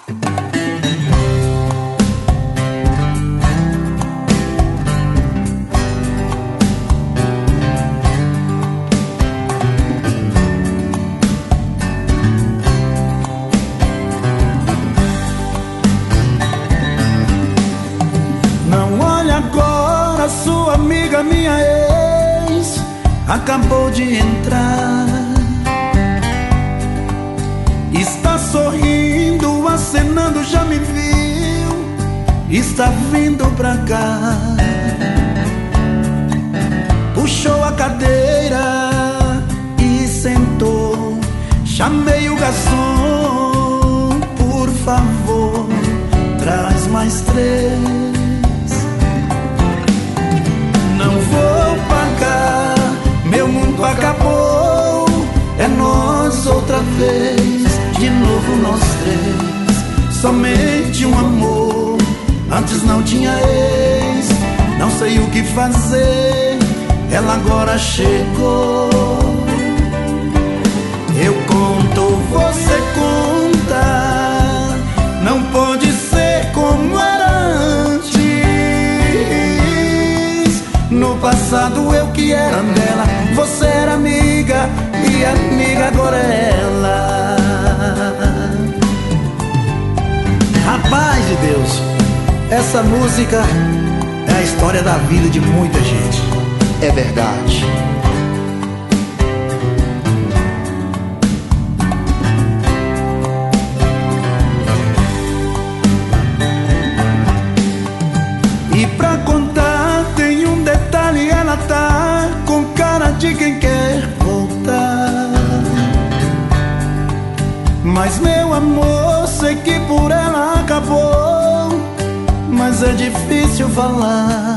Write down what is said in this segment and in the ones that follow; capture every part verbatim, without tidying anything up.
Sua amiga, minha ex, acabou de entrar. Está sorrindo, acenando, já me viu, está vindo pra cá. Puxou a cadeira e sentou. Chamei o garçom, por favor, traz mais três. Não vou pagar, meu mundo acabou. É nós outra vez, de novo nós três. Somente um amor, antes não tinha ex. Não sei o que fazer, ela agora chegou. Eu conto, você conta. Não pode ser como era antes. No passado eu que era dela, você era amiga, e amiga agora é ela. Rapaz de Deus, essa música é a história da vida de muita gente. É verdade. E pra contar tem um detalhe, ela tá com cara de quem quer voltar. Mas meu amor, sei que por ela acabou, mas é difícil falar.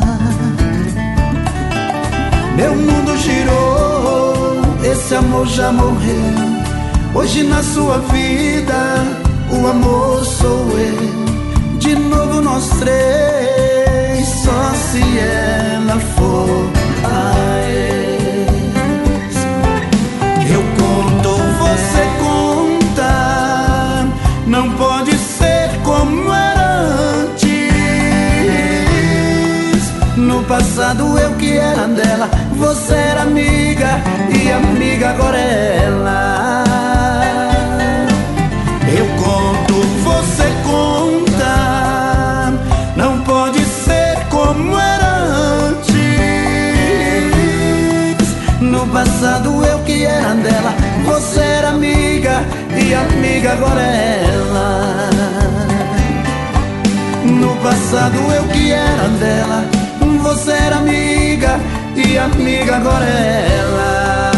Meu mundo girou, esse amor já morreu. Hoje na sua vida, o amor sou eu. De novo nós três, só se ela for a ex. Eu conto, você conta. Não pode ser como era antes. No passado eu que era dela, você era amiga, e amiga agora é ela. Eu conto, você conta. Não pode ser como era antes. No passado eu que era dela, você era amiga, e amiga agora é ela. No passado eu que era dela, você era amiga, e amiga agora é ela.